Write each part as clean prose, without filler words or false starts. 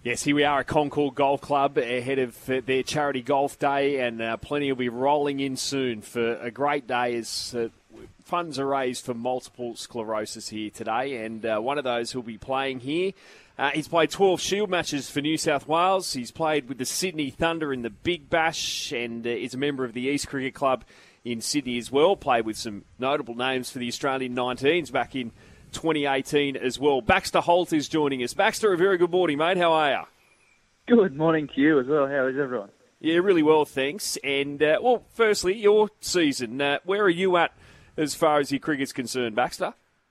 Yes, here we are at Concord Golf Club ahead of their charity golf day, and plenty will be rolling in soon for a great day as funds are raised for multiple sclerosis here today. And one of those who'll be playing here, he's played 12 Shield matches for New South Wales. He's played with the Sydney Thunder in the Big Bash and is a member of the East Cricket Club in Sydney as well. Played with some notable names for the Australian 19s back in 2018 as well. Baxter Holt is joining us. Baxter, a very good morning, mate. How are you? Good morning to you as well. How is everyone? Yeah, really well, thanks. And, well, firstly, your season. Where are you at as far as your cricket's concerned, Baxter?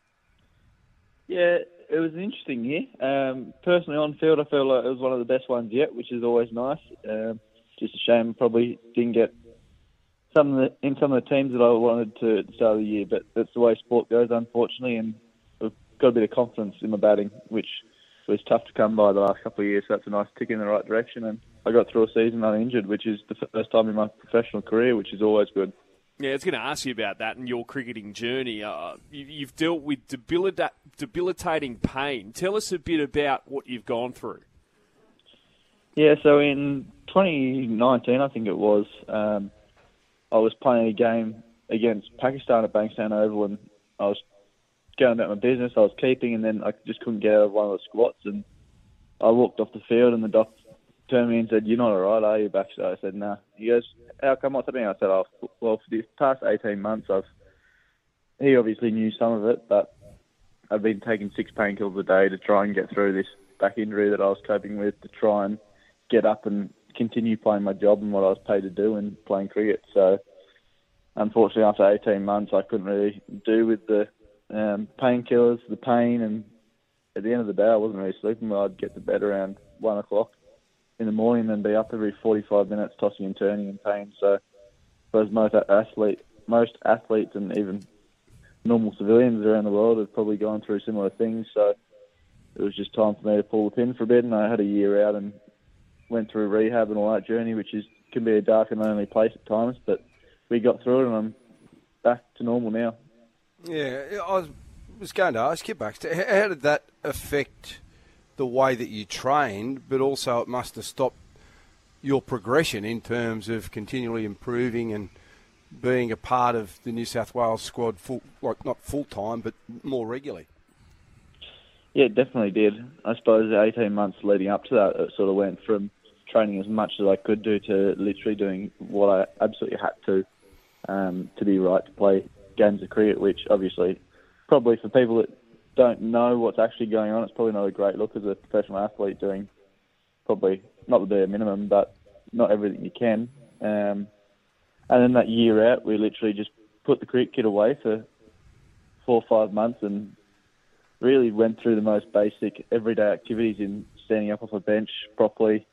Yeah, it was an interesting year. Personally, on field, I feel like it was one of the best ones yet, which is always nice. Just a shame probably didn't get some of the teams that I wanted to at the start of the year, but that's the way sport goes, unfortunately, and I've got a bit of confidence in my batting, which was tough to come by the last couple of years, so that's a nice tick in the right direction, and I got through a season uninjured, which is the first time in my professional career, which is always good. Yeah, I was going to ask you about that and your cricketing journey. You've dealt with debilitating pain. Tell us a bit about what you've gone through. Yeah, so in 2019, I think it was, I was playing a game against Pakistan at Bankstown Oval, and I was going about my business. I was keeping, and then I just couldn't get out of one of the squats, and I walked off the field, and the doc turned me and said, "You're not all right, are you, Baxter?" I said, "No." He goes, "How come? What's happening?" I said, "Oh, well, for the past 18 months, he obviously knew some of it, but I've been taking 6 painkillers a day to try and get through this back injury that I was coping with, to try and get up and continue playing my job and what I was paid to do and playing cricket." So, unfortunately, after 18 months, I couldn't really do with the painkillers, the pain, and at the end of the day, I wasn't really sleeping well. I'd get to bed around 1 o'clock in the morning and be up every 45 minutes tossing and turning in pain. So I suppose most athletes and even normal civilians around the world have probably gone through similar things. So it was just time for me to pull the pin for a bit, and I had a year out and went through rehab and all that journey, which can be a dark and lonely place at times, but we got through it and I'm back to normal now. Yeah, I was going to ask you, Baxter, how did that affect the way that you trained, but also it must have stopped your progression in terms of continually improving and being a part of the New South Wales squad, not full-time, but more regularly? Yeah, it definitely did. I suppose the 18 months leading up to that, it sort of went from training as much as I could do to literally doing what I absolutely had to be right to play games of cricket, which obviously probably for people that don't know what's actually going on, it's probably not a great look as a professional athlete doing probably not the bare minimum, but not everything you can. And then that year out, we literally just put the cricket kit away for 4 or 5 months and really went through the most basic everyday activities in standing up off a bench properly,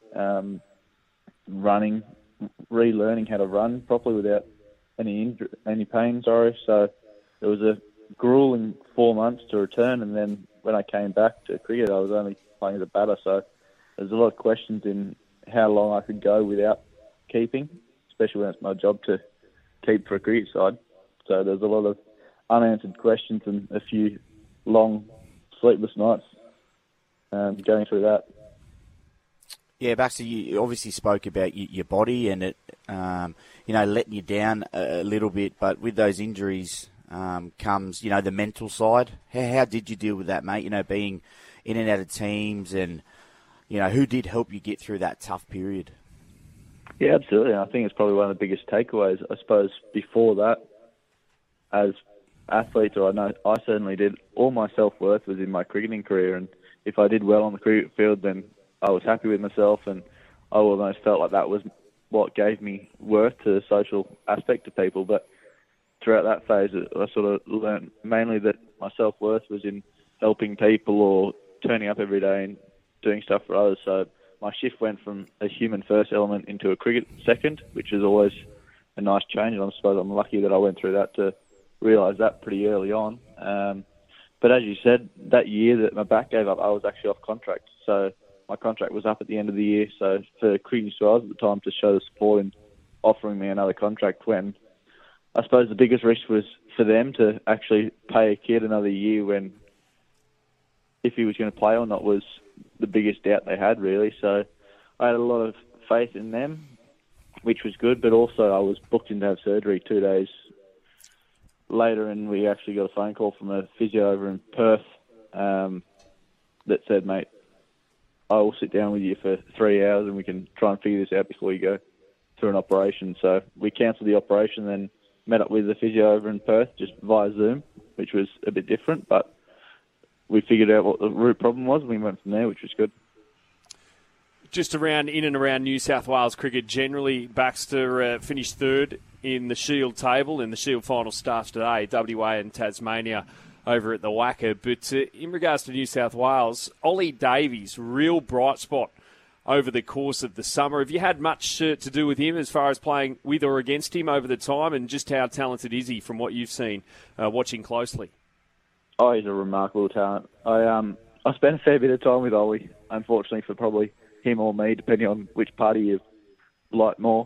running, relearning how to run properly without any pain. So it was a grueling 4 months to return, and then when I came back to cricket, I was only playing as a batter. So there's a lot of questions in how long I could go without keeping, especially when it's my job to keep for a cricket side. So there's a lot of unanswered questions and a few long sleepless nights going through that. Yeah, Baxter, you obviously spoke about your body and it, letting you down a little bit. But with those injuries comes, the mental side. How did you deal with that, mate? Being in and out of teams, and who did help you get through that tough period? Yeah, absolutely. I think it's probably one of the biggest takeaways. I suppose before that, as athletes, or I know I certainly did, all my self-worth was in my cricketing career, and if I did well on the cricket field, then I was happy with myself, and I almost felt like that was what gave me worth to the social aspect of people. But throughout that phase, I sort of learned mainly that my self-worth was in helping people or turning up every day and doing stuff for others. So my shift went from a human first element into a cricket second, which is always a nice change. And I suppose I'm lucky that I went through that to realise that pretty early on. But as you said, that year that my back gave up, I was actually off contract. So my contract was up at the end of the year. So for Cricket New South Wales at the time to show the support in offering me another contract, when I suppose the biggest risk was for them to actually pay a kid another year when if he was going to play or not was the biggest doubt they had, really. So I had a lot of faith in them, which was good, but also I was booked in to have surgery 2 days later, and we actually got a phone call from a physio over in Perth that said, mate, I will sit down with you for 3 hours and we can try and figure this out before you go through an operation. So we cancelled the operation, then met up with the physio over in Perth just via Zoom, which was a bit different, but we figured out what the root problem was and we went from there, which was good. Just in and around New South Wales cricket generally, Baxter finished third in the Shield table, and the Shield final starts today, WA and Tasmania over at the WACA. But in regards to New South Wales, Ollie Davies, real bright spot over the course of the summer. Have you had much to do with him as far as playing with or against him over the time, and just how talented is he from what you've seen watching closely? Oh, he's a remarkable talent. I spent a fair bit of time with Ollie, unfortunately for probably him or me, depending on which party you like more.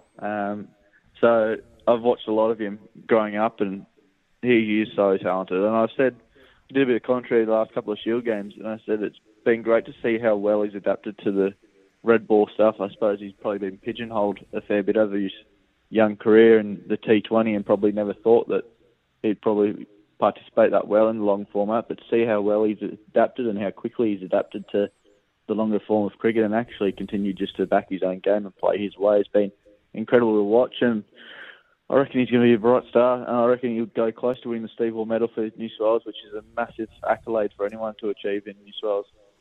So I've watched a lot of him growing up, and he is so talented. And I've said, I did a bit of commentary the last couple of Shield games, and I said it's been great to see how well he's adapted to the red ball stuff. I suppose he's probably been pigeonholed a fair bit over his young career in the T20 and probably never thought that he'd probably participate that well in the long format, but to see how well he's adapted and how quickly he's adapted to the longer form of cricket and actually continue just to back his own game and play his way has been incredible to watch. And I reckon he's going to be a bright star, and I reckon he'll go close to winning the Steve Waugh Medal for New South Wales, which is a massive accolade for anyone to achieve in New South Wales.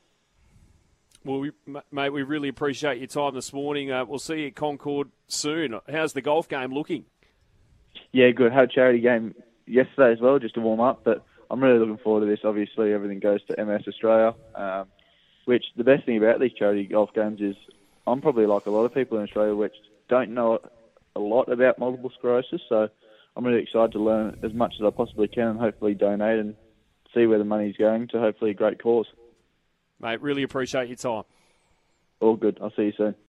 Well, mate, we really appreciate your time this morning. We'll see you at Concord soon. How's the golf game looking? Yeah, good. Had a charity game yesterday as well, just to warm up, but I'm really looking forward to this. Obviously, everything goes to MS Australia, which the best thing about these charity golf games is I'm probably like a lot of people in Australia which don't know a lot about multiple sclerosis, so I'm really excited to learn as much as I possibly can and hopefully donate and see where the money's going to hopefully a great cause. Mate, really appreciate your time. All good. I'll see you soon.